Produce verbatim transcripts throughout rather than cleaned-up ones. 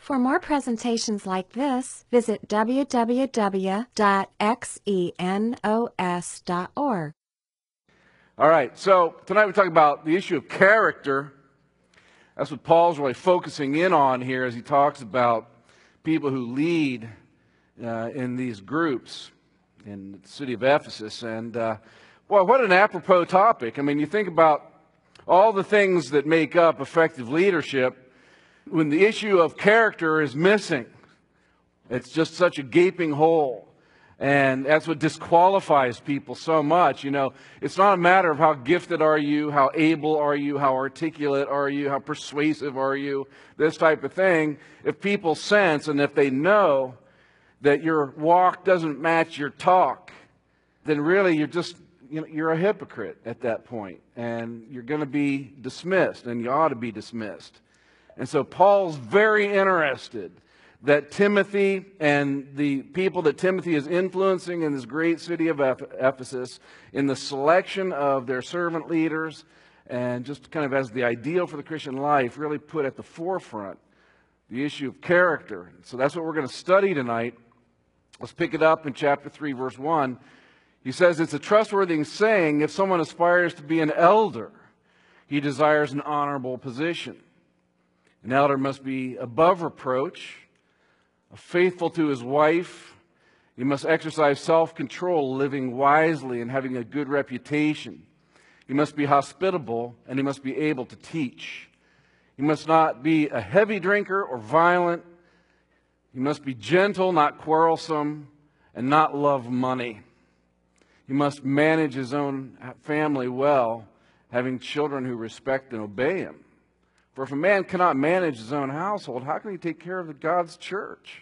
For more presentations like this, visit w w w dot xenos dot org. All right, so tonight we're talking about the issue of character. That's what Paul's really focusing in on here as he talks about people who lead uh, in these groups in the city of Ephesus. And, uh, well, what an apropos topic. I mean, you think about all the things that make up effective leadership. When the issue of character is missing, it's just such a gaping hole. And that's what disqualifies people so much. You know, it's not a matter of how gifted are you, how able are you, how articulate are you, how persuasive are you, this type of thing. If people sense and if they know that your walk doesn't match your talk, then really you're just, you know, you're a hypocrite at that point. And you're going to be dismissed, and you ought to be dismissed. And so Paul's very interested that Timothy and the people that Timothy is influencing in this great city of Ephesus, in the selection of their servant leaders, and just kind of as the ideal for the Christian life, really put at the forefront the issue of character. So that's what we're going to study tonight. Let's pick it up in chapter three, verse one. He says, "It's a trustworthy saying, if someone aspires to be an elder, he desires an honorable position. An elder must be above reproach, faithful to his wife. He must exercise self-control, living wisely and having a good reputation. He must be hospitable, and he must be able to teach. He must not be a heavy drinker or violent. He must be gentle, not quarrelsome, and not love money. He must manage his own family well, having children who respect and obey him. For if a man cannot manage his own household, how can he take care of the God's church?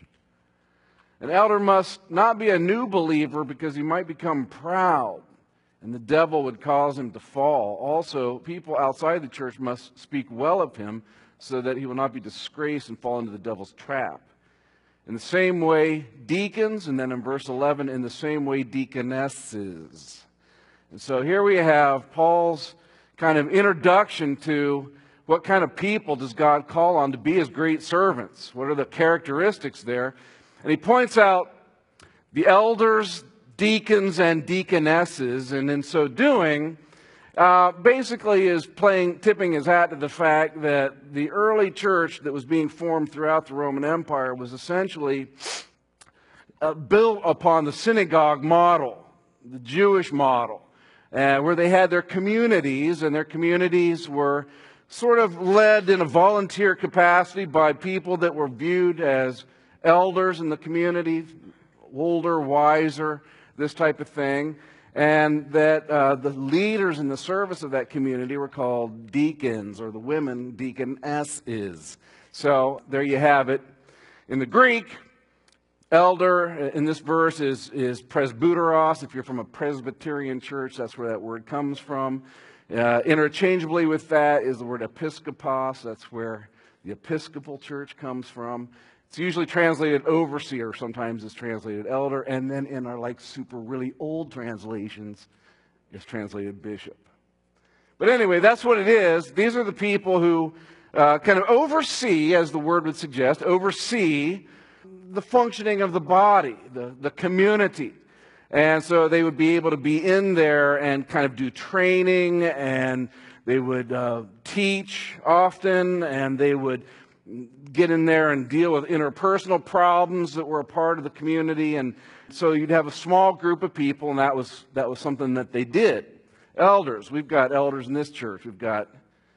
An elder must not be a new believer, because he might become proud, and the devil would cause him to fall. Also, people outside the church must speak well of him, so that he will not be disgraced and fall into the devil's trap. In the same way, deacons, and then in verse eleven, in the same way, deaconesses." And so here we have Paul's kind of introduction to what kind of people does God call on to be his great servants? What are the characteristics there? And he points out the elders, deacons, and deaconesses, and in so doing, uh, basically is playing, tipping his hat to the fact that the early church that was being formed throughout the Roman Empire was essentially uh, built upon the synagogue model, the Jewish model, uh, where they had their communities, and their communities were sort of led in a volunteer capacity by people that were viewed as elders in the community, older, wiser, this type of thing. And that uh, the leaders in the service of that community were called deacons, or the women deaconesses. So there you have it. In the Greek, elder in this verse is, is presbyteros. If you're from a Presbyterian church, that's where that word comes from. Uh, interchangeably with that is the word episkopos. That's where the Episcopal Church comes from. It's usually translated overseer. Sometimes it's translated elder. And then in our like super really old translations, it's translated bishop. But anyway, that's what it is. These are the people who uh, kind of oversee, as the word would suggest, oversee the functioning of the body, the, the community. And so they would be able to be in there and kind of do training, and they would uh, teach often, and they would get in there and deal with interpersonal problems that were a part of the community. And so you'd have a small group of people, and that was that was something that they did. Elders. We've got elders in this church. We've got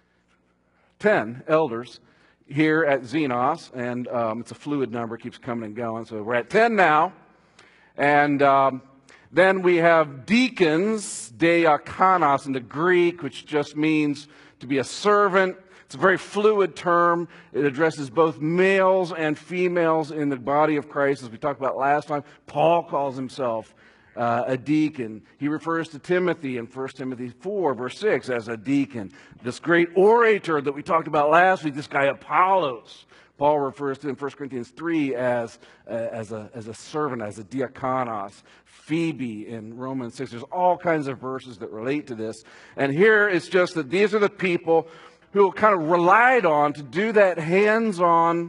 ten elders here at Xenos, and um, it's a fluid number. It keeps coming and going. So we're at ten now. And Um, Then we have deacons, diakonos in the Greek, which just means to be a servant. It's a very fluid term. It addresses both males and females in the body of Christ. As we talked about last time, Paul calls himself uh, a deacon. He refers to Timothy in First Timothy four, verse six, as a deacon. This great orator that we talked about last week, this guy Apollos, Paul refers to in First Corinthians three as, uh, as, a, as a servant, as a diakonos. Phoebe in Romans six. There's all kinds of verses that relate to this. And here it's just that these are the people who kind of relied on to do that hands-on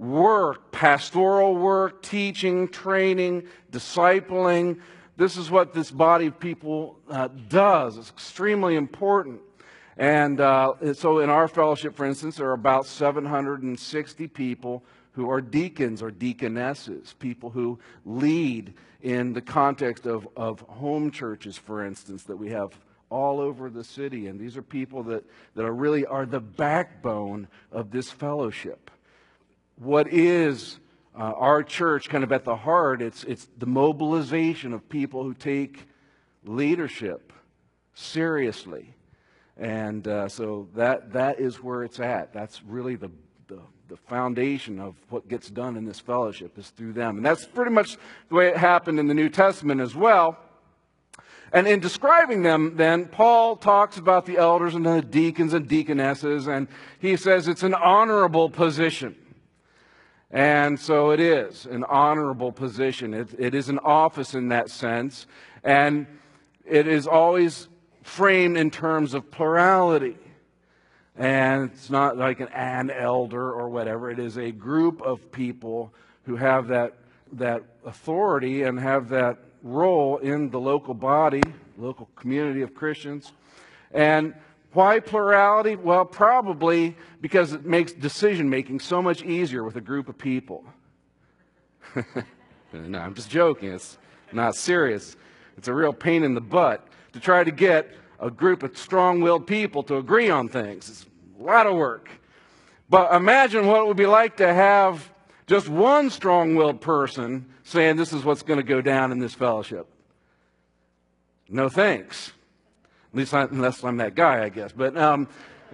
work, pastoral work, teaching, training, discipling. This is what this body of people uh, does. It's extremely important. And uh, so in our fellowship, for instance, there are about seven hundred sixty people who are deacons or deaconesses, people who lead in the context of, of home churches, for instance, that we have all over the city. And these are people that, that are really are the backbone of this fellowship. What is uh, our church kind of at the heart? It's, it's the mobilization of people who take leadership seriously. And uh, so that that is where it's at. That's really the, the the foundation of what gets done in this fellowship is through them. And that's pretty much the way it happened in the New Testament as well. And in describing them, then, Paul talks about the elders and the deacons and deaconesses, and he says it's an honorable position. And so it is an honorable position. It, it is an office in that sense. And it is always framed in terms of plurality. And it's not like an, an elder or whatever. It is a group of people who have that, that authority and have that role in the local body, local community of Christians. And why plurality? Well, probably because it makes decision-making so much easier with a group of people. No, I'm just joking. It's not serious. It's a real pain in the butt to try to get a group of strong-willed people to agree on things. It's a lot of work. But imagine what it would be like to have just one strong-willed person saying this is what's going to go down in this fellowship. No thanks. At least I, unless I'm that guy, I guess. But, um,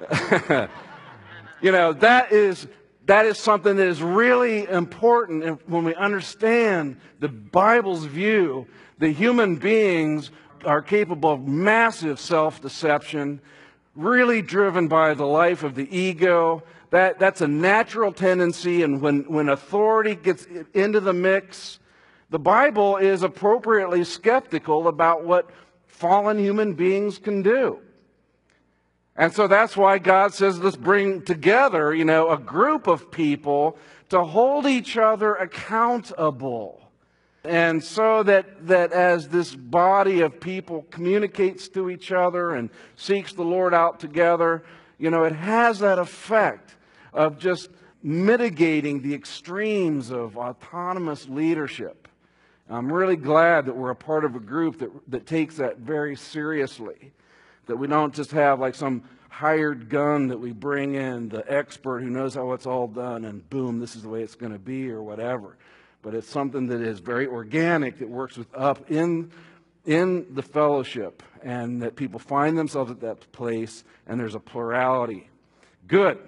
you know, that is, that is something that is really important. And when we understand the Bible's view, the human beings are capable of massive self-deception, really driven by the life of the ego. That, that's a natural tendency, and when, when authority gets into the mix, the Bible is appropriately skeptical about what fallen human beings can do. And so that's why God says, let's bring together, you know, a group of people to hold each other accountable. And so that, that as this body of people communicates to each other and seeks the Lord out together, you know, it has that effect of just mitigating the extremes of autonomous leadership. I'm really glad that we're a part of a group that, that takes that very seriously. That we don't just have like some hired gun that we bring in, the expert who knows how it's all done, and boom, this is the way it's going to be or whatever. But it's something that is very organic, that works with up in, in the fellowship, and that people find themselves at that place, and there's a plurality. Good.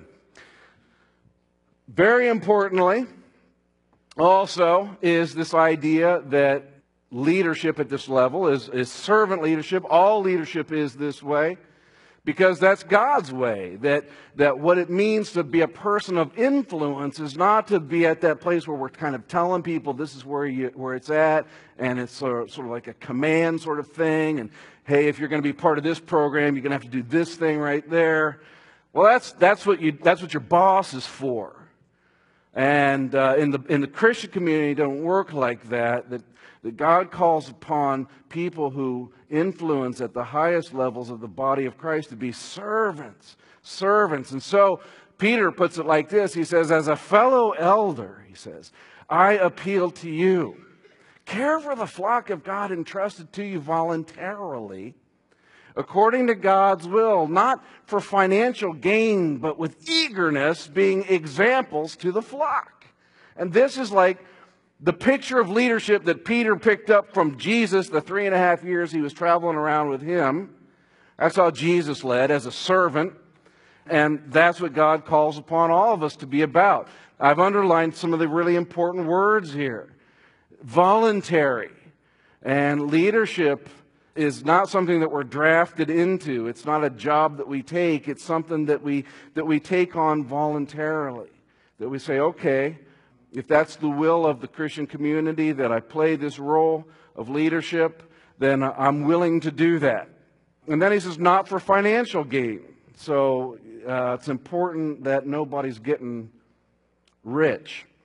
Very importantly, also, is this idea that leadership at this level is, is servant leadership. All leadership is this way because that's God's way. That, that what it means to be a person of influence is not to be at that place where we're kind of telling people this is where, you, where it's at, and it's sort of, sort of like a command sort of thing. And, hey, if you're going to be part of this program, you're going to have to do this thing right there. Well, that's, that's, what, you, that's what your boss is for. And uh, in the in the Christian community, don't work like that. That that God calls upon people who influence at the highest levels of the body of Christ to be servants, servants. And so Peter puts it like this. He says, "As a fellow elder," he says, "I appeal to you. Care for the flock of God entrusted to you voluntarily, according to God's will, not for financial gain, but with eagerness, being examples to the flock." And this is like the picture of leadership that Peter picked up from Jesus the three and a half years he was traveling around with him. That's how Jesus led, as a servant. And that's what God calls upon all of us to be about. I've underlined some of the really important words here. Voluntary. And leadership is not something that we're drafted into. It's not a job that we take. It's something that we that we take on voluntarily. That we say, okay, if that's the will of the Christian community, that I play this role of leadership, then I'm willing to do that. And then he says, not for financial gain. So uh, it's important that nobody's getting rich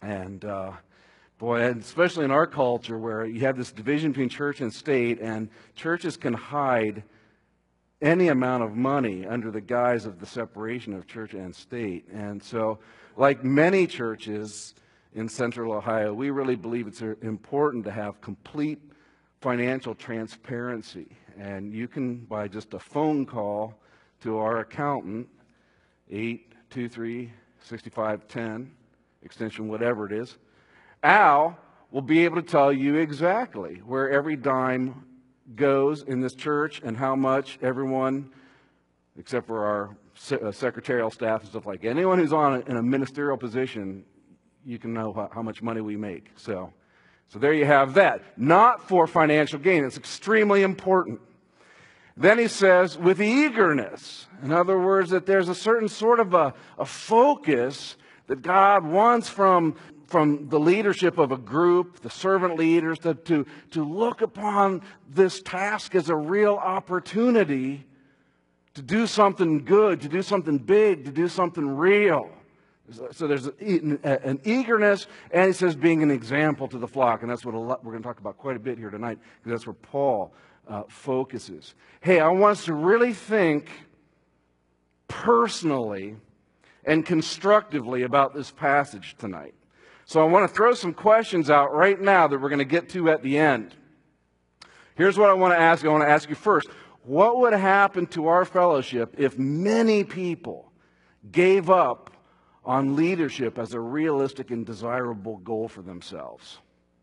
And uh, boy, and especially in our culture where you have this division between church and state, and churches can hide any amount of money under the guise of the separation of church and state. And so, like many churches in Central Ohio, we really believe it's important to have complete financial transparency. And you can, by just a phone call to our accountant, eight two three, six five one zero, extension whatever it is, Al will be able to tell you exactly where every dime goes in this church and how much everyone, except for our secretarial staff and stuff like that, anyone who's on a, in a ministerial position, you can know how, how much money we make. So, so there you have that. Not for financial gain. It's extremely important. Then he says, with eagerness. In other words, that there's a certain sort of a, a focus that God wants from, from the leadership of a group, the servant leaders, to, to, to look upon this task as a real opportunity to do something good, to do something big, to do something real. So there's an eagerness, and he says being an example to the flock. And that's what a lot, we're going to talk about quite a bit here tonight, because that's where Paul uh, focuses. Hey, I want us to really think personally and constructively about this passage tonight. So I want to throw some questions out right now that we're going to get to at the end. Here's what I want to ask you. I want to ask you first, what would happen to our fellowship if many people gave up on leadership as a realistic and desirable goal for themselves?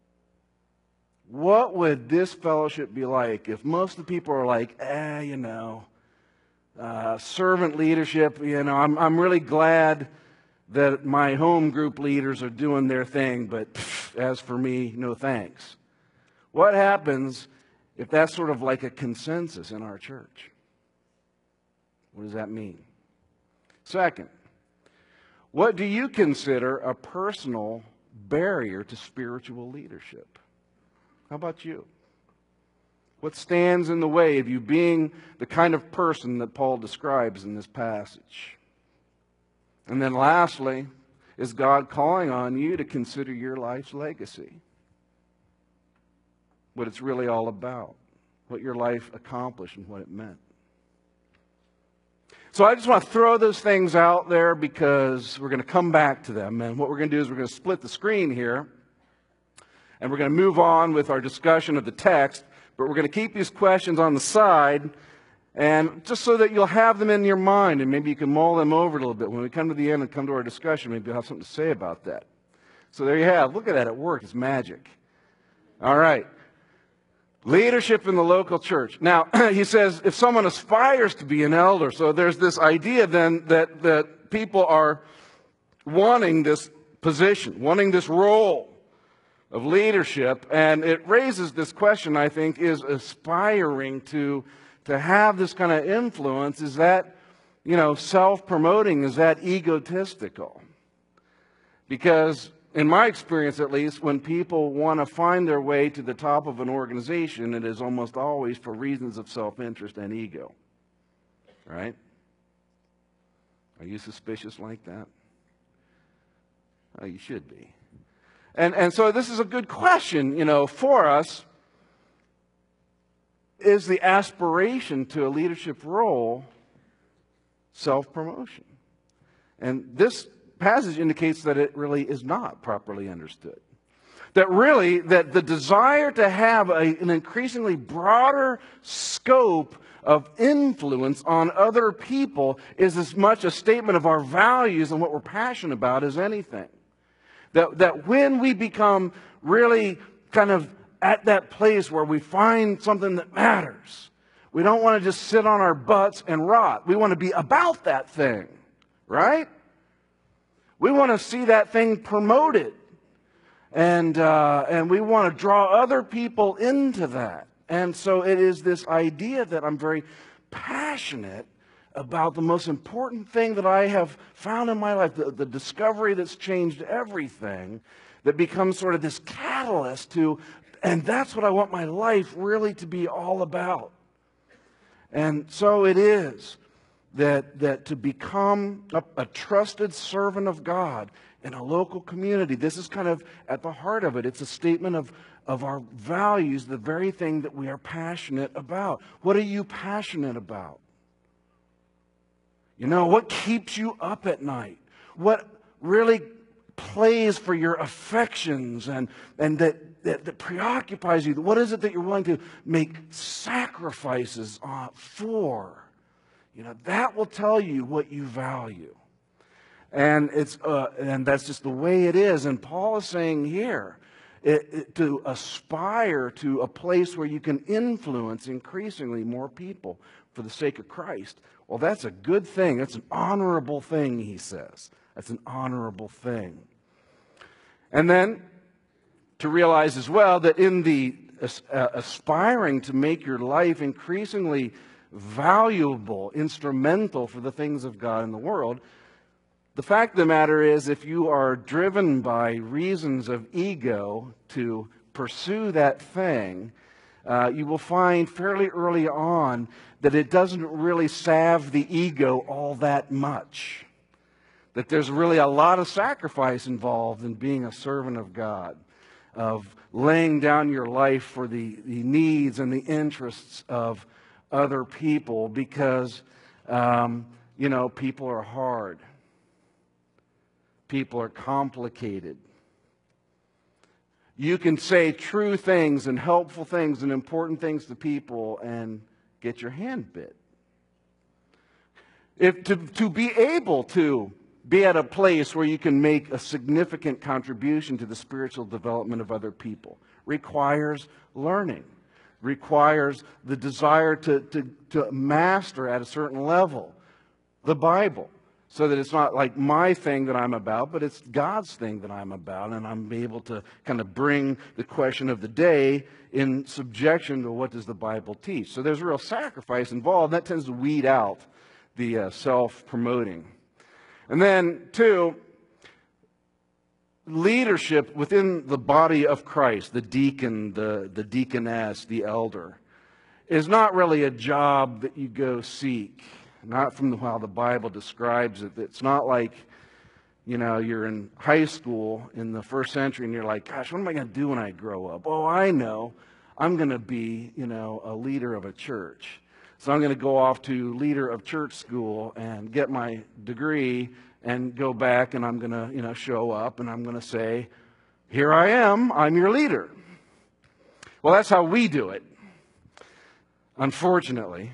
What would this fellowship be like if most of the people are like, eh, you know, uh, servant leadership, you know, I'm, I'm really glad that my home group leaders are doing their thing, but pff, as for me, no thanks. What happens if that's sort of like a consensus in our church? What does that mean? Second, what do you consider a personal barrier to spiritual leadership? How about you? What stands in the way of you being the kind of person that Paul describes in this passage? And then lastly, is God calling on you to consider your life's legacy? What it's really all about, what your life accomplished and what it meant. So I just want to throw those things out there because we're going to come back to them. And what we're going to do is we're going to split the screen here. And we're going to move on with our discussion of the text. But we're going to keep these questions on the side. And just so that you'll have them in your mind. And maybe you can mull them over a little bit. When we come to the end and come to our discussion, maybe you'll have something to say about that. So there you have. Look at that at work. It's magic. All right. Leadership in the local church. Now, he says if someone aspires to be an elder, so there's this idea then that, that people are wanting this position, wanting this role of leadership, and it raises this question, I think, is aspiring to, to have this kind of influence, is that, you know, self-promoting, is that egotistical? Because in my experience, at least, when people want to find their way to the top of an organization, it is almost always for reasons of self-interest and ego. Right? Are you suspicious like that? Oh, you should be. And, and so this is a good question, you know, for us. Is the aspiration to a leadership role self-promotion? And this passage indicates that it really is not properly understood. That really, that the desire to have a, an increasingly broader scope of influence on other people is as much a statement of our values and what we're passionate about as anything. That, that when we become really kind of at that place where we find something that matters, we don't want to just sit on our butts and rot. We want to be about that thing, right? We want to see that thing promoted. And, uh, and we want to draw other people into that. And so it is this idea that I'm very passionate about the most important thing that I have found in my life, the, the discovery that's changed everything, that becomes sort of this catalyst to, and that's what I want my life really to be all about. And so it is that, that to become a, a trusted servant of God in a local community. This is kind of at the heart of it. It's a statement of, of our values, the very thing that we are passionate about. What are you passionate about? You know, what keeps you up at night? What really plays for your affections and, and that, that, that preoccupies you? What is it that you're willing to make sacrifices uh, for? You know, that will tell you what you value. And it's uh, and that's just the way it is. And Paul is saying here, it, it, to aspire to a place where you can influence increasingly more people for the sake of Christ. Well, that's a good thing. That's an honorable thing, he says. That's an honorable thing. And then to realize as well that in the uh, aspiring to make your life increasingly valuable, instrumental for the things of God in the world, the fact of the matter is, if you are driven by reasons of ego to pursue that thing, uh, you will find fairly early on that it doesn't really salve the ego all that much. That there's really a lot of sacrifice involved in being a servant of God, of laying down your life for the, the needs and the interests of other people, because, um, you know, people are hard. People are complicated. You can say true things and helpful things and important things to people and get your hand bit. If to, to be able to be at a place where you can make a significant contribution to the spiritual development of other people requires learning, requires the desire to, to, to master at a certain level the Bible, so that it's not like my thing that I'm about, but it's God's thing that I'm about, and I'm able to kind of bring the question of the day in subjection to what does the Bible teach. So there's a real sacrifice involved. That tends to weed out the uh, self-promoting. And then, two, leadership within the body of Christ, the deacon, the, the deaconess, the elder, is not really a job that you go seek. Not from how the Bible describes it. It's not like, you know, you're in high school in the first century and you're like, gosh, what am I going to do when I grow up? Oh, I know. I'm going to be, you know, a leader of a church. So I'm going to go off to leader of church school and get my degree and go back, and I'm going to, you know, show up and I'm going to say, here I am, I'm your leader. Well, that's how we do it, unfortunately.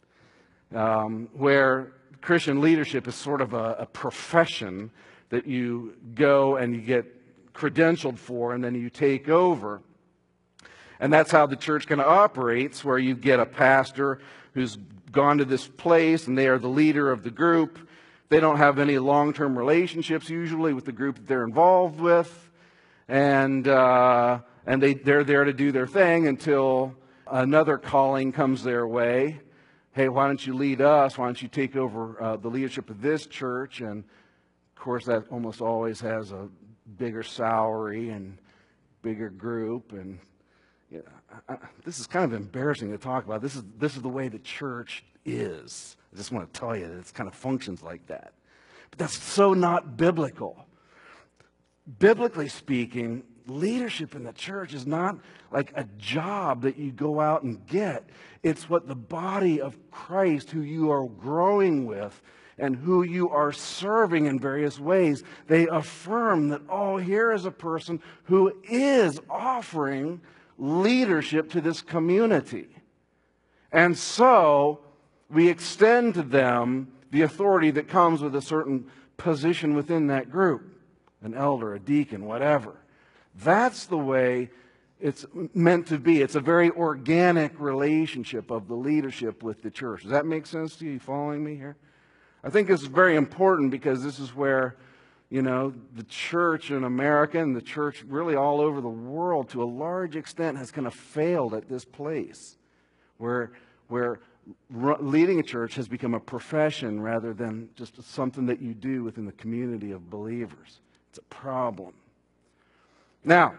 Um, where Christian leadership is sort of a, a profession that you go and you get credentialed for and then you take over. And that's how the church kind of operates, where you get a pastor who's gone to this place and they are the leader of the group. They don't have any long-term relationships usually with the group that they're involved with. And, uh, and they, they're there to do their thing until another calling comes their way. Hey, why don't you lead us? Why don't you take over uh, the leadership of this church? And, of course, that almost always has a bigger salary and bigger group. And you know, I, I, this is kind of embarrassing to talk about. This is, this is the way the church is. I just want to tell you that it kind of functions like that. But that's so not biblical. Biblically speaking, leadership in the church is not like a job that you go out and get. It's what the body of Christ, who you are growing with and who you are serving in various ways, they affirm that, oh, here is a person who is offering leadership to this community. And so we extend to them the authority that comes with a certain position within that group, an elder, a deacon, whatever. That's the way it's meant to be. It's a very organic relationship of the leadership with the church. Does that make sense to you? You following me here? I think this is very important, because this is where, you know, the church in America and the church really all over the world, to a large extent, has kind of failed at this place, where, where leading a church has become a profession rather than just something that you do within the community of believers. It's a problem. Now,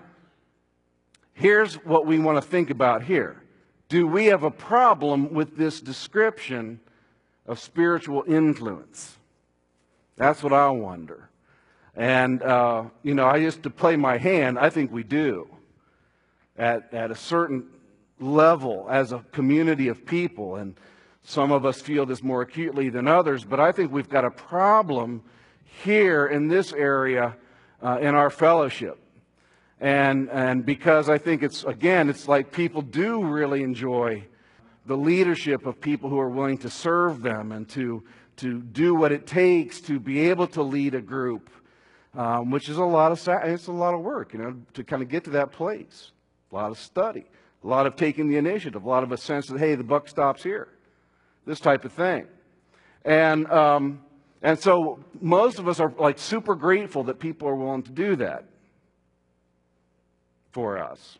here's what we want to think about here. Do we have a problem with this description of spiritual influence? That's what I wonder. And, uh, you know, I used to play my hand. I think we do. At, at a certain level as a community of people. And some of us feel this more acutely than others. But I think we've got a problem here in this area uh, in our fellowship. And, and because I think it's, again, it's like people do really enjoy the leadership of people who are willing to serve them and to, to do what it takes to be able to lead a group, um, which is a lot of, it's a lot of work, you know, to kind of get to that place. A lot of study, a lot of taking the initiative, a lot of a sense that, hey, the buck stops here, this type of thing. And, um, and so most of us are like super grateful that people are willing to do that for us.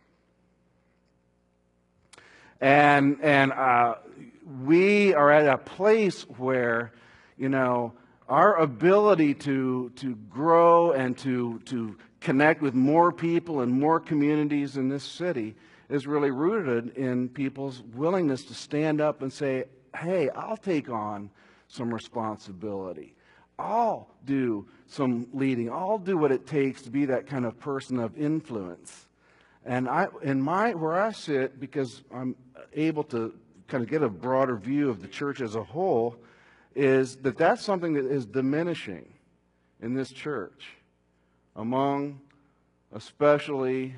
And, and uh, we are at a place where, you know, our ability to, to grow and to, to connect with more people and more communities in this city is really rooted in people's willingness to stand up and say, hey, I'll take on some responsibility. I'll do some leading. I'll do what it takes to be that kind of person of influence. And I, in my, where I sit, because I'm able to kind of get a broader view of the church as a whole, is that that's something that is diminishing in this church among especially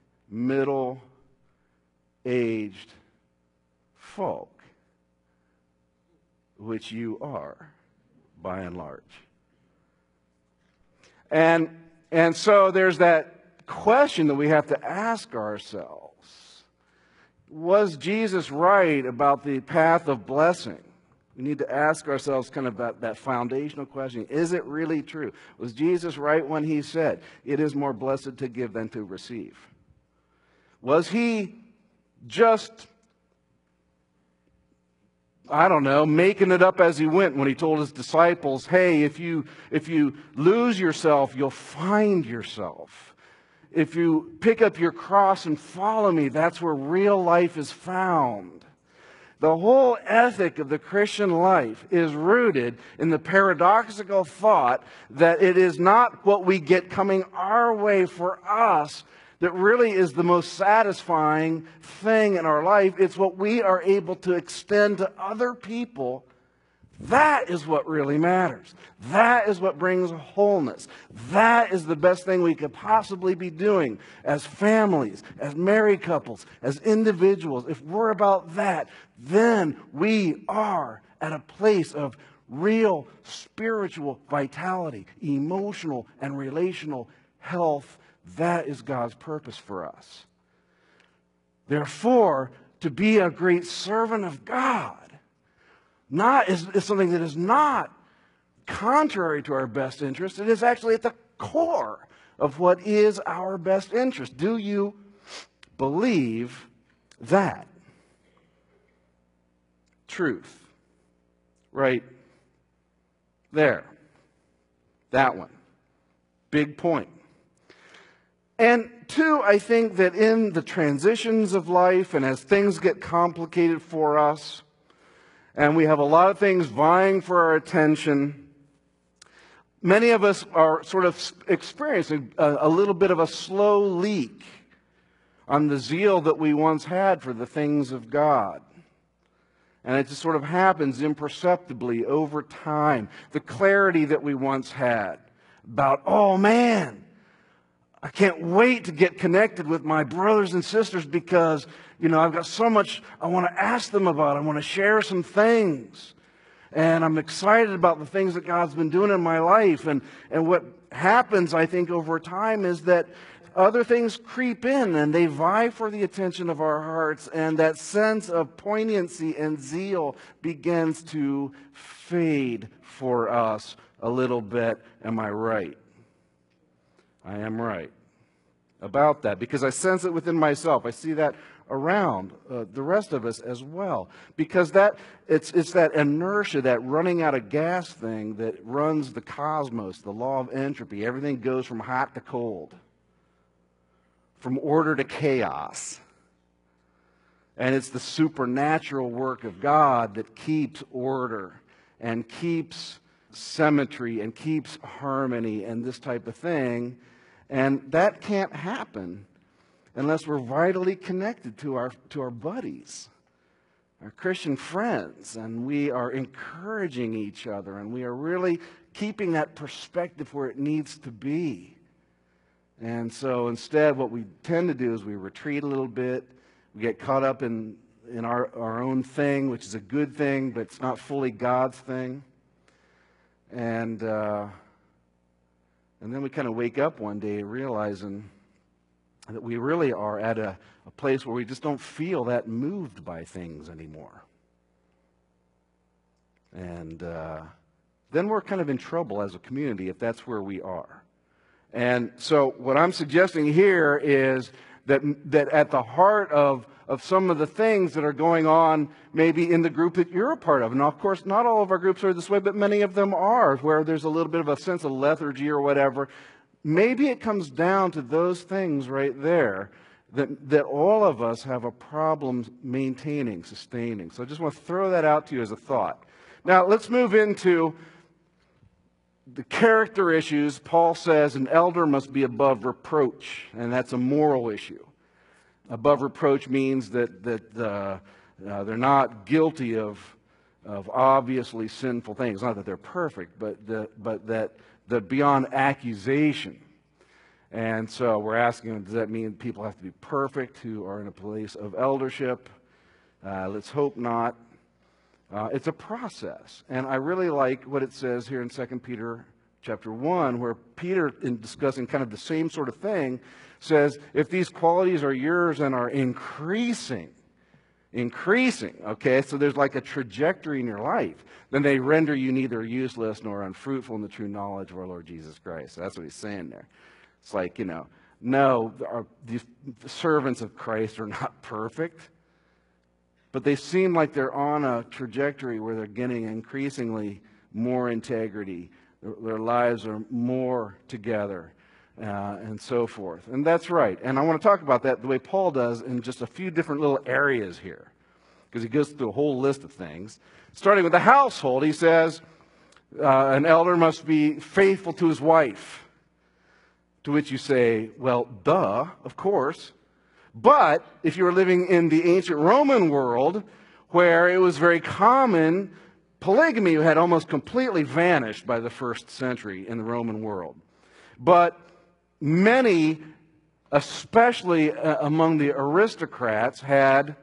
middle-aged folk, which you are, by and large. And, and so there's that question that we have to ask ourselves. Was Jesus right about the path of blessing? We need to ask ourselves kind of that, that foundational question. Is it really true? Was Jesus right when he said, it is more blessed to give than to receive? Was he just, I don't know, making it up as he went when he told his disciples, hey, if you, if you lose yourself, you'll find yourself. If you pick up your cross and follow me, that's where real life is found. The whole ethic of the Christian life is rooted in the paradoxical thought that it is not what we get coming our way for us that really is the most satisfying thing in our life. It's what we are able to extend to other people. That is what really matters. That is what brings wholeness. That is the best thing we could possibly be doing as families, as married couples, as individuals. If we're about that, then we are at a place of real spiritual vitality, emotional and relational health. That is God's purpose for us. Therefore, to be a great servant of God Not is, is something that is not contrary to our best interest. It is actually at the core of what is our best interest. Do you believe that? Truth. Right there. That one. Big point. And two, I think that in the transitions of life and as things get complicated for us, and we have a lot of things vying for our attention, many of us are sort of experiencing a, a little bit of a slow leak on the zeal that we once had for the things of God. And it just sort of happens imperceptibly over time. The clarity that we once had about, oh man, I can't wait to get connected with my brothers and sisters because, you know, I've got so much I want to ask them about. I want to share some things. And I'm excited about the things that God's been doing in my life. And, and what happens, I think, over time is that other things creep in and they vie for the attention of our hearts. And that sense of poignancy and zeal begins to fade for us a little bit. Am I right? I am right about that because I sense it within myself. I see that around uh, the rest of us as well. Because that it's it's that inertia, that running out of gas thing that runs the cosmos, the law of entropy. Everything goes from hot to cold, from order to chaos. And it's the supernatural work of God that keeps order and keeps symmetry and keeps harmony and this type of thing. And that can't happen unless we're vitally connected to our to our buddies, our Christian friends, and we are encouraging each other, and we are really keeping that perspective where it needs to be. And so instead, what we tend to do is we retreat a little bit, we get caught up in, in our, our own thing, which is a good thing, but it's not fully God's thing. And, uh, and then we kind of wake up one day realizing that we really are at a, a place where we just don't feel that moved by things anymore. And uh, then we're kind of in trouble as a community if that's where we are. And so what I'm suggesting here is that, that at the heart of, of some of the things that are going on maybe in the group that you're a part of, and of course not all of our groups are this way, but many of them are, where there's a little bit of a sense of lethargy or whatever, maybe it comes down to those things right there that, that all of us have a problem maintaining, sustaining. So I just want to throw that out to you as a thought. Now let's move into the character issues. Paul says an elder must be above reproach, and that's a moral issue. Above reproach means that, that uh, uh, they're not guilty of, of obviously sinful things. Not that they're perfect, but, the, but that they're beyond accusation. And so we're asking, does that mean people have to be perfect who are in a place of eldership? Uh, let's hope not. Uh, it's a process. And I really like what it says here in Second Peter chapter one, where Peter, in discussing kind of the same sort of thing, says, if these qualities are yours and are increasing, increasing, okay, so there's like a trajectory in your life, then they render you neither useless nor unfruitful in the true knowledge of our Lord Jesus Christ. So that's what he's saying there. It's like, you know, no, our, the servants of Christ are not perfect, but they seem like they're on a trajectory where they're getting increasingly more integrity. Their, their lives are more together, uh, and so forth. And that's right. And I want to talk about that the way Paul does in just a few different little areas here, because he goes through a whole list of things. Starting with the household, he says, uh, an elder must be faithful to his wife. To which you say, well, duh, of course. But if you were living in the ancient Roman world, where it was very common, polygamy had almost completely vanished by the first century in the Roman world. But many, especially uh, among the aristocrats, had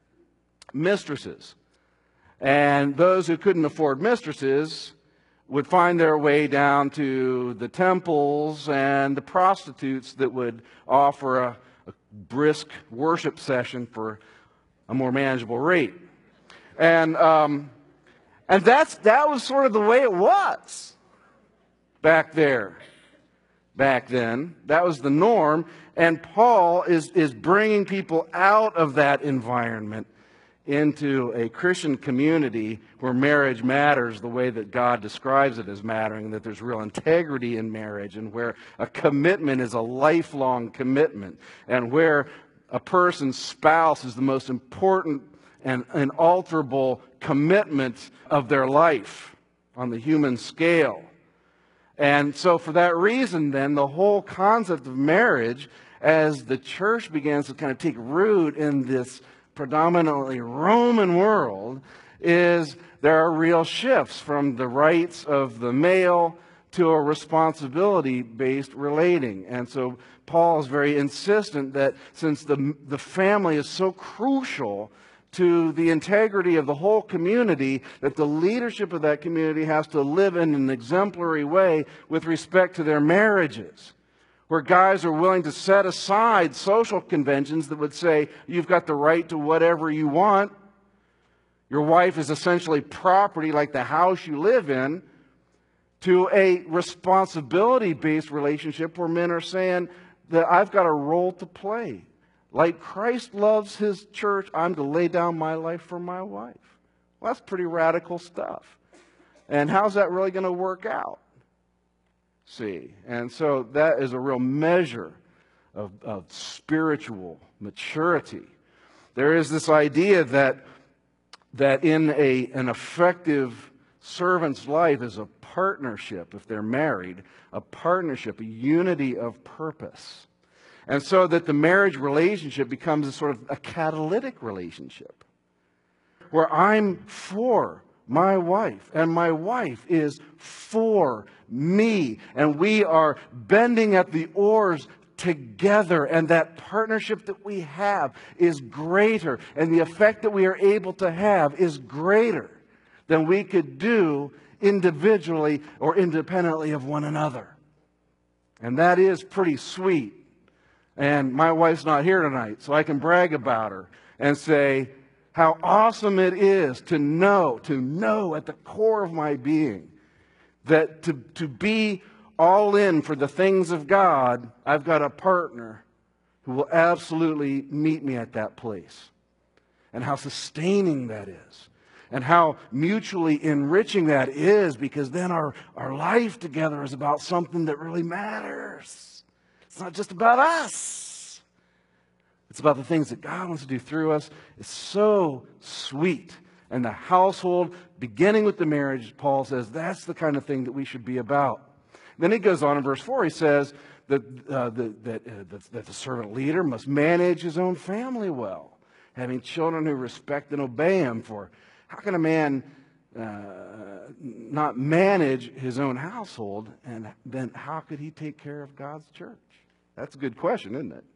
mistresses. And those who couldn't afford mistresses would find their way down to the temples and the prostitutes that would offer a a brisk worship session for a more manageable rate. And um, and that's that was sort of the way it was back there, back then. That was the norm. And Paul is, is bringing people out of that environment into a Christian community where marriage matters the way that God describes it as mattering, that there's real integrity in marriage, and where a commitment is a lifelong commitment, and where a person's spouse is the most important and unalterable commitment of their life on the human scale. And so for that reason, then, the whole concept of marriage, as the church begins to kind of take root in this predominantly Roman world, is there are real shifts from the rights of the male to a responsibility-based relating. And so Paul is very insistent that since the, the family is so crucial to the integrity of the whole community, that the leadership of that community has to live in an exemplary way with respect to their marriages, where guys are willing to set aside social conventions that would say, you've got the right to whatever you want. Your wife is essentially property like the house you live in, to a responsibility-based relationship where men are saying that I've got a role to play. Like Christ loves his church, I'm to lay down my life for my wife. Well, that's pretty radical stuff. And how's that really going to work out? See, and so that is a real measure of, of spiritual maturity. There is this idea that that in a an effective servant's life is a partnership, if they're married, a partnership, a unity of purpose. And so that the marriage relationship becomes a sort of a catalytic relationship where I'm for my wife and my wife is for me. And we are bending at the oars together, and that partnership that we have is greater, and the effect that we are able to have is greater than we could do individually or independently of one another. And that is pretty sweet. And my wife's not here tonight, so I can brag about her and say how awesome it is to know, to know at the core of my being that to, to be all in for the things of God, I've got a partner who will absolutely meet me at that place. And how sustaining that is. And how mutually enriching that is, because then our, our life together is about something that really matters. It's not just about us. It's about the things that God wants to do through us. It's so sweet. And the household, beginning with the marriage, Paul says, that's the kind of thing that we should be about. Then he goes on in verse four, he says that, uh, the, that, uh, that, that the servant leader must manage his own family well, having children who respect and obey him. For how can a man uh, not manage his own household, and then how could he take care of God's church? That's a good question, isn't it?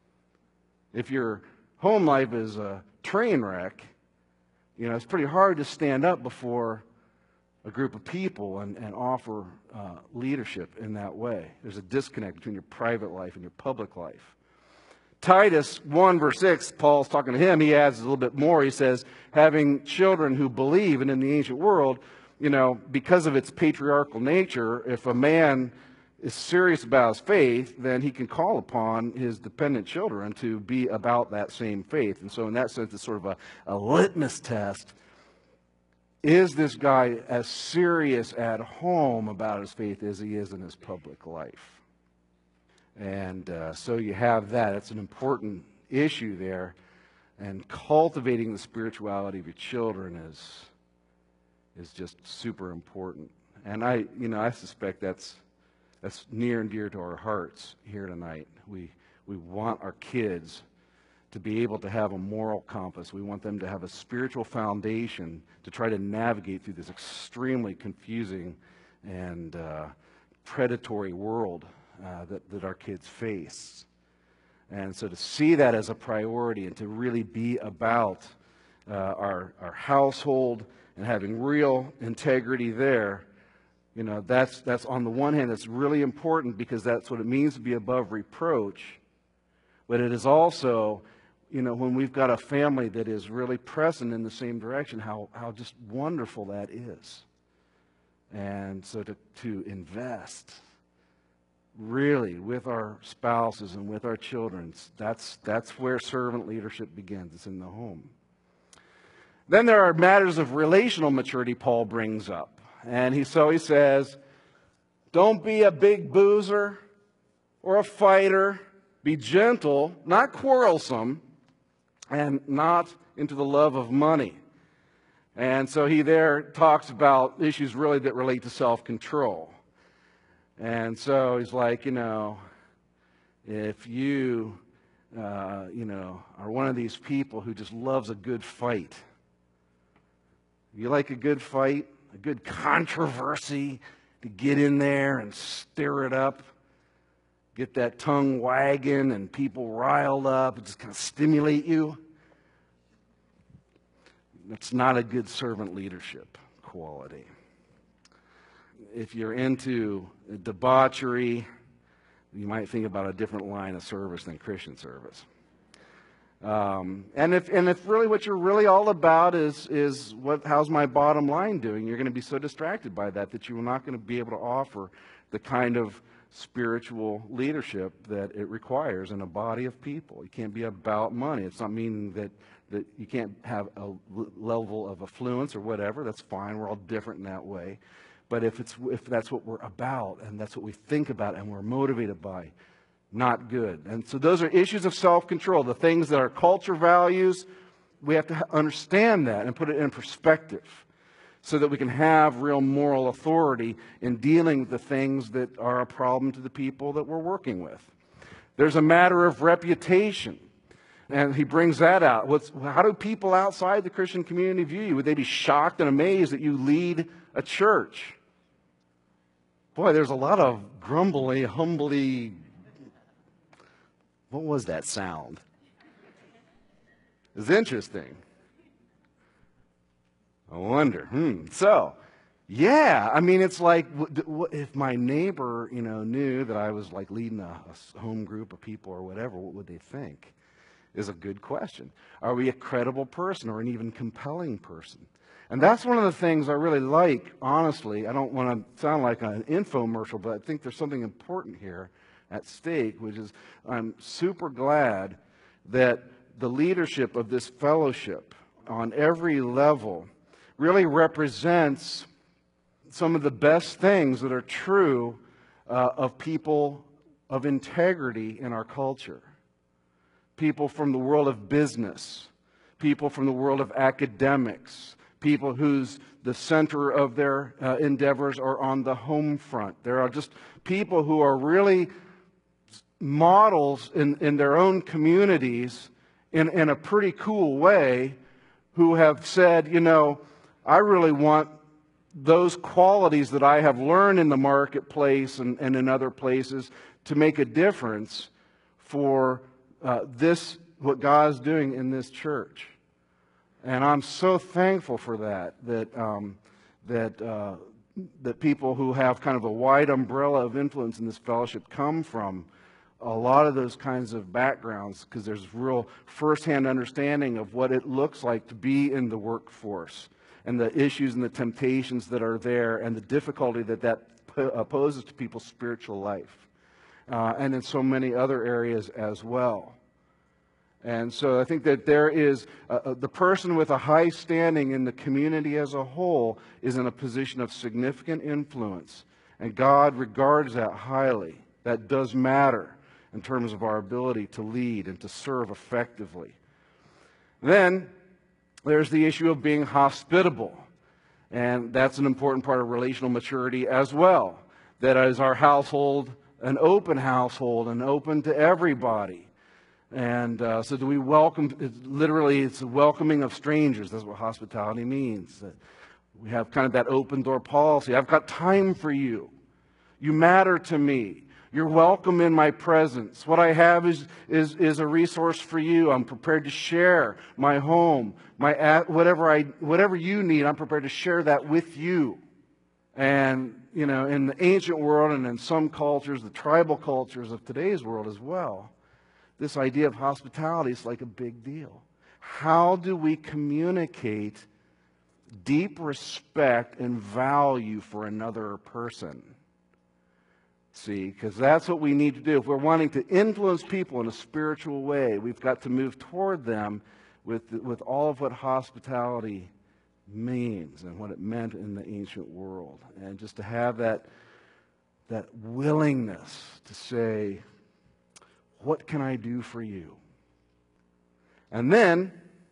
If your home life is a train wreck, you know, it's pretty hard to stand up before a group of people and, and offer uh, leadership in that way. There's a disconnect between your private life and your public life. Titus one verse six, Paul's talking to him, he adds a little bit more. He says, having children who believe, and in the ancient world, you know, because of its patriarchal nature, if a man is serious about his faith, then he can call upon his dependent children to be about that same faith. And so in that sense, it's sort of a, a litmus test. Is this guy as serious at home about his faith as he is in his public life? And uh, so you have that. It's an important issue there. And cultivating the spirituality of your children is, is just super important. And I, you know, I suspect that's that's near and dear to our hearts here tonight. We we want our kids to be able to have a moral compass. We want them to have a spiritual foundation to try to navigate through this extremely confusing and uh, predatory world uh, that, that our kids face. And so to see that as a priority and to really be about uh, our, our household and having real integrity there, you know, that's, that's on the one hand, that's really important because that's what it means to be above reproach. But it is also, you know, when we've got a family that is really pressing in the same direction, how, how just wonderful that is. And so to, to invest really with our spouses and with our children, that's, that's where servant leadership begins. It's in the home. Then there are matters of relational maturity Paul brings up. And he, so he says, don't be a big boozer or a fighter. Be gentle, not quarrelsome, and not into the love of money. And so he there talks about issues really that relate to self-control. And so he's like, you know, if you, uh, you know, are one of these people who just loves a good fight, you like a good fight, a good controversy to get in there and stir it up, get that tongue wagging and people riled up, and just kind of stimulate you. That's not a good servant leadership quality. If you're into debauchery, you might think about a different line of service than Christian service. Um, and if and if really what you're really all about is is what how's my bottom line doing, you're going to be so distracted by that that you're not going to be able to offer the kind of spiritual leadership that it requires in a body of people. You can't be about money. It's not meaning that that you can't have a level of affluence or whatever. That's fine. We're all different in that way. But if it's if that's what we're about and that's what we think about and we're motivated by, not good. And so those are issues of self-control, the things that our culture values. We have to understand that and put it in perspective. so that we can have real moral authority in dealing with the things that are a problem to the people that we're working with. There's a matter of reputation, and he brings that out. What's, how do people outside the Christian community view you? Would they be shocked and amazed that you lead a church? Boy, there's a lot of grumbly, humbly, what was that sound? It's interesting. I wonder. Hmm. So, yeah, I mean, it's like if my neighbor, you know, knew that I was like leading a, a home group of people or whatever, what would they think? Is a good question. Are we a credible person or an even compelling person? And that's one of the things I really like, honestly. I don't want to sound like an infomercial, but I think there's something important here at stake, which is I'm super glad that the leadership of this fellowship on every level really represents some of the best things that are true uh, of people of integrity in our culture. People from the world of business, people from the world of academics, people whose the center of their uh, endeavors are on the home front. There are just people who are really models in, in their own communities in, in a pretty cool way, who have said, you know, I really want those qualities that I have learned in the marketplace and, and in other places to make a difference for uh, this, what God's doing in this church. And I'm so thankful for that, that, um, that, uh, that people who have kind of a wide umbrella of influence in this fellowship come from a lot of those kinds of backgrounds, because there's real firsthand understanding of what it looks like to be in the workforce and the issues and the temptations that are there and the difficulty that that poses to people's spiritual life, uh, and in so many other areas as well. And so I think that there is uh, the person with a high standing in the community as a whole is in a position of significant influence, and God regards that highly. That does matter in terms of our ability to lead and to serve effectively. Then there's the issue of being hospitable, and that's an important part of relational maturity as well. That is our household an open household and open to everybody. And uh, so do we welcome, it's literally it's a welcoming of strangers. That's what hospitality means. That we have kind of that open door policy. I've got time for you. You matter to me. You're welcome in my presence. What I have is, is, is a resource for you. I'm prepared to share my home, my whatever I whatever you need. I'm prepared to share that with you. And you know, in the ancient world and in some cultures, the tribal cultures of today's world as well, this idea of hospitality is like a big deal. How do we communicate deep respect and value for another person? See, because that's what we need to do. If we're wanting to influence people in a spiritual way, we've got to move toward them with, with all of what hospitality means and what it meant in the ancient world. And just to have that, that willingness to say, what can I do for you? And then,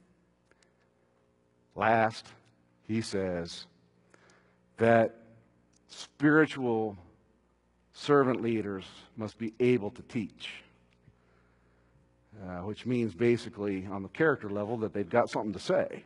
last, he says that spiritual servant leaders must be able to teach, uh, which means basically on the character level that they've got something to say.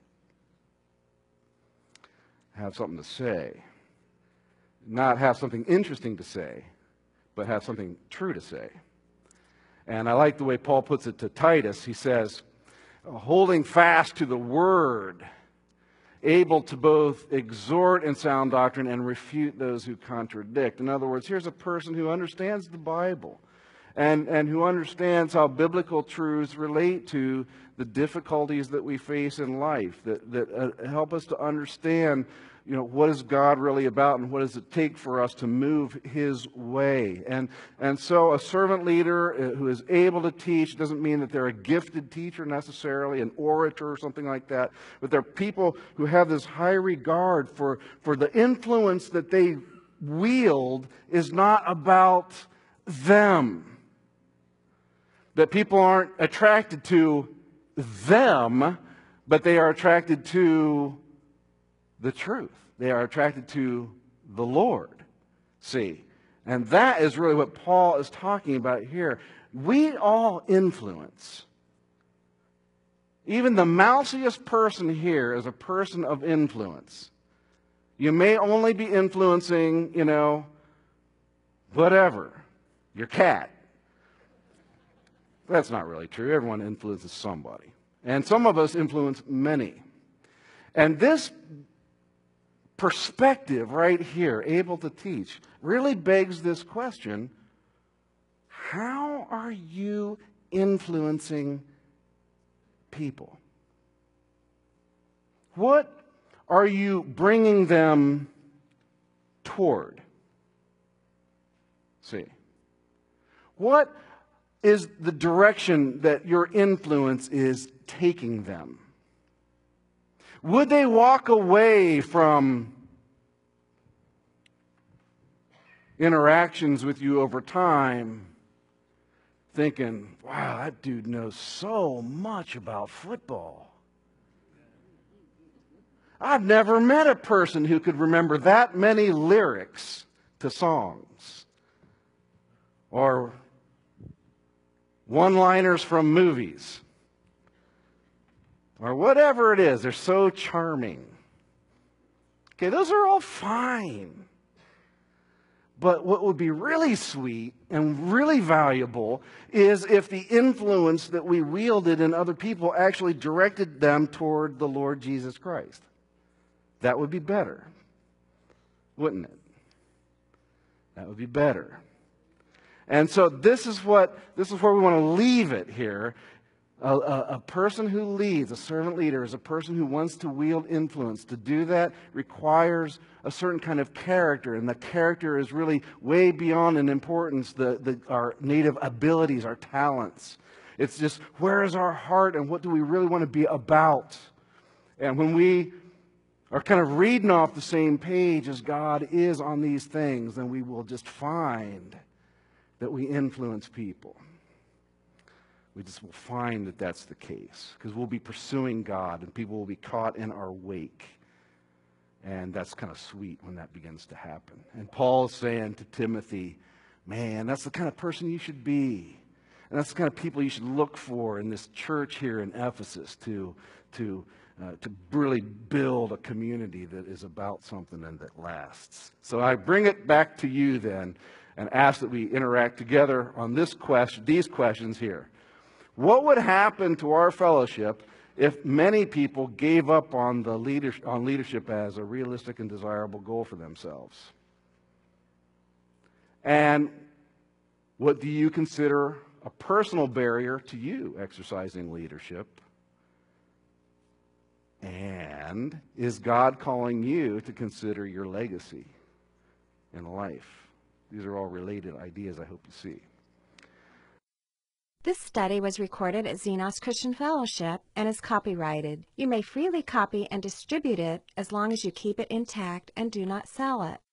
Have something to say. Not have something interesting to say, but have something true to say. And I like the way Paul puts it to Titus. He says, holding fast to the word, able to both exhort in sound doctrine and refute those who contradict. In other words, here's a person who understands the Bible and, and who understands how biblical truths relate to the difficulties that we face in life, that, that uh, help us to understand, you know, what is God really about and what does it take for us to move His way. And, and so a servant leader who is able to teach doesn't mean that they're a gifted teacher necessarily, an orator or something like that, but they're people who have this high regard for, for the influence that they wield is not about them. That people aren't attracted to them, but they are attracted to the truth. They are attracted to the Lord. See? And that is really what Paul is talking about here. We all influence. Even the mousiest person here is a person of influence. You may only be influencing, you know, whatever, your cat. That's not really true. Everyone influences somebody. And some of us influence many. And this perspective right here, able to teach, really begs this question: how are you influencing people? What are you bringing them toward? See, what is the direction that your influence is taking them? Would they walk away from interactions with you over time thinking, wow, that dude knows so much about football? I've never met a person who could remember that many lyrics to songs or one-liners from movies or whatever it is. They're so charming. Okay, those are all fine. But what would be really sweet and really valuable is if the influence that we wielded in other people actually directed them toward the Lord Jesus Christ. That would be better, wouldn't it? That would be better. And so this is what this is where we want to leave it here. A, a, a person who leads, a servant leader, is a person who wants to wield influence. To do that requires a certain kind of character, and the character is really way beyond in importance the, the, our native abilities, our talents. It's just, where is our heart and what do we really want to be about? And when we are kind of reading off the same page as God is on these things, then we will just find that we influence people. We just will find that that's the case, because we'll be pursuing God and people will be caught in our wake. And that's kind of sweet when that begins to happen. And Paul's saying to Timothy, man, that's the kind of person you should be. And that's the kind of people you should look for in this church here in Ephesus to, to, uh, to really build a community that is about something and that lasts. So I bring it back to you then and ask that we interact together on this question, these questions here. What would happen to our fellowship if many people gave up on the leadership, on leadership as a realistic and desirable goal for themselves? And what do you consider a personal barrier to you exercising leadership? And is God calling you to consider your legacy in life? These are all related ideas I hope you see. This study was recorded at Xenos Christian Fellowship and is copyrighted. You may freely copy and distribute it as long as you keep it intact and do not sell it.